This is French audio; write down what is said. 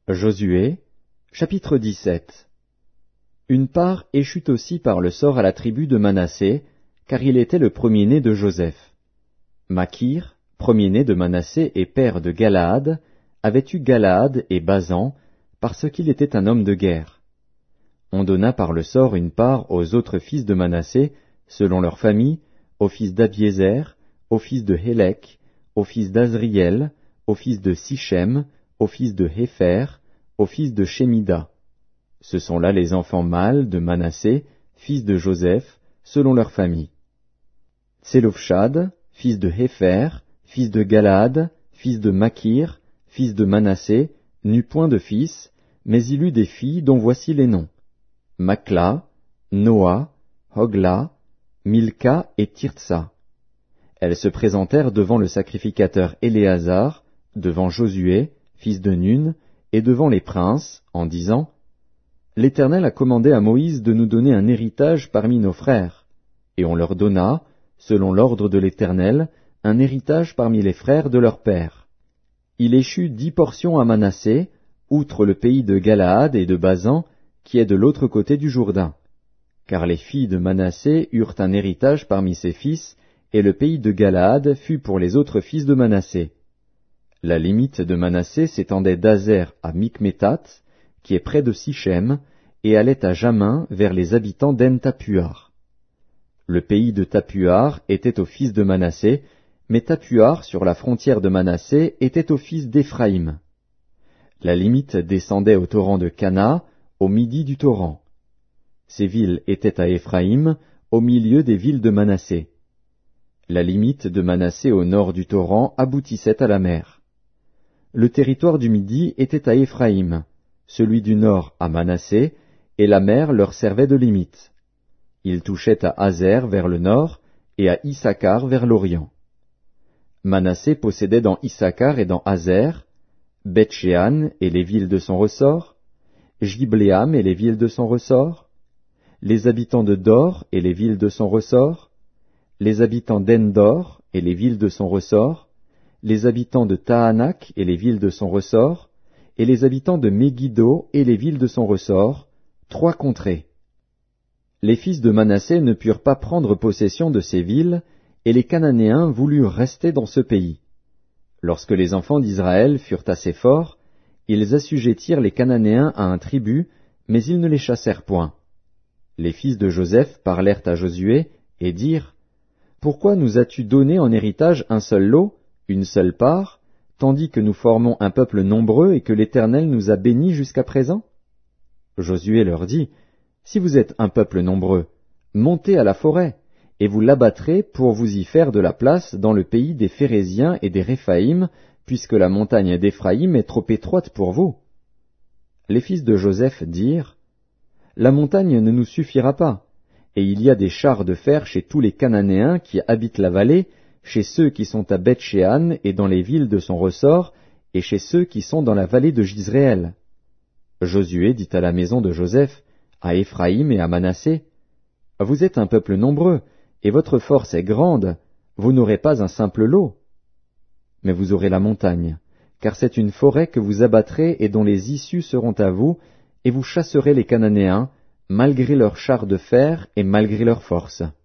Josué, chapitre 17. Une part échut aussi par le sort à la tribu de Manassé, car il était le premier-né de Joseph. Makir, premier-né de Manassé et père de Galaad, avait eu Galaad et Basan, parce qu'il était un homme de guerre. On donna par le sort une part aux autres fils de Manassé, selon leur famille, aux fils d'Abiézer, aux fils de Hélek, aux fils d'Azriel, aux fils de Sichem, aux fils de Hépher, aux fils de Shémida. Ce sont là les enfants mâles de Manassé, fils de Joseph, selon leur famille. Tselophshad, fils de Hépher, fils de Galaad, fils de Makir, fils de Manassé, n'eut point de fils, mais il eut des filles dont voici les noms. Makla, Noa, Hogla, Milka et Tirtsa. Elles se présentèrent devant le sacrificateur Éléazar, devant Josué, fils de Nun, et devant les princes, en disant : L'Éternel a commandé à Moïse de nous donner un héritage parmi nos frères. Et on leur donna, selon l'ordre de l'Éternel, un héritage parmi les frères de leur père. Il échut 10 portions à Manassé, outre le pays de Galaad et de Basan, qui est de l'autre côté du Jourdain. Car les filles de Manassé eurent un héritage parmi ses fils, et le pays de Galaad fut pour les autres fils de Manassé. La limite de Manassé s'étendait d'Azer à Mikmétat, qui est près de Sichem, et allait à Jamin vers les habitants d'En-Tapuar. Le pays de Tapuar était aux fils de Manassé, mais Tapuar, sur la frontière de Manassé, était aux fils d'Éphraïm. La limite descendait au torrent de Cana, au midi du torrent. Ces villes étaient à Éphraïm, au milieu des villes de Manassé. La limite de Manassé au nord du torrent aboutissait à la mer. Le territoire du midi était à Éphraïm, celui du nord à Manassé, et la mer leur servait de limite. Ils touchaient à Azer vers le nord, et à Issachar vers l'orient. Manassé possédait dans Issachar et dans Azer, Beth-Shean et les villes de son ressort, Jibléam et les villes de son ressort, les habitants de Dor et les villes de son ressort, les habitants d'Endor et les villes de son ressort, les habitants de Tahanak et les villes de son ressort, et les habitants de Megiddo et les villes de son ressort, 3 contrées. Les fils de Manassé ne purent pas prendre possession de ces villes, et les Cananéens voulurent rester dans ce pays. Lorsque les enfants d'Israël furent assez forts, ils assujettirent les Cananéens à un tribut, mais ils ne les chassèrent point. Les fils de Joseph parlèrent à Josué, et dirent : Pourquoi nous as-tu donné en héritage un seul lot, une seule part, tandis que nous formons un peuple nombreux et que l'Éternel nous a bénis jusqu'à présent ? Josué leur dit : Si vous êtes un peuple nombreux, montez à la forêt, et vous l'abattrez pour vous y faire de la place dans le pays des Phéréziens et des Réphaïm, puisque la montagne d'Éphraïm est trop étroite pour vous. Les fils de Joseph dirent : La montagne ne nous suffira pas, et il y a des chars de fer chez tous les Cananéens qui habitent la vallée, chez ceux qui sont à Beth-Shean et dans les villes de son ressort, et chez ceux qui sont dans la vallée de Jizréel. Josué dit à la maison de Joseph, à Éphraïm et à Manassé : Vous êtes un peuple nombreux, et votre force est grande, vous n'aurez pas un simple lot. Mais vous aurez la montagne, car c'est une forêt que vous abattrez et dont les issues seront à vous, et vous chasserez les Cananéens, malgré leurs chars de fer et malgré leur force.